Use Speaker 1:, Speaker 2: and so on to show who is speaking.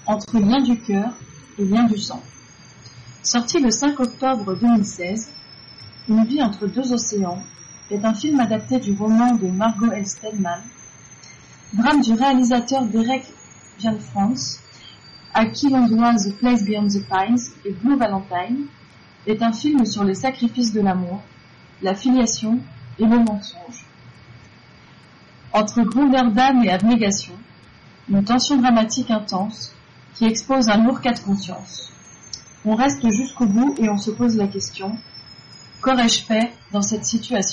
Speaker 1: entre lien du cœur et lien du sang. Sorti le 5 octobre 2016, Une vie entre deux océans est un film adapté du roman de Margot L. Steadman, drame du réalisateur Derek Cianfrance, à qui l'on doit The Place Beyond the Pines et Blue Valentine, est un film sur les sacrifices de l'amour, la filiation et le mensonge. Entre grandeur d'âme et abnégation, une tension dramatique intense qui expose un lourd cas de conscience. On reste jusqu'au bout et on se pose la question: qu'aurais-je fait dans cette situation ?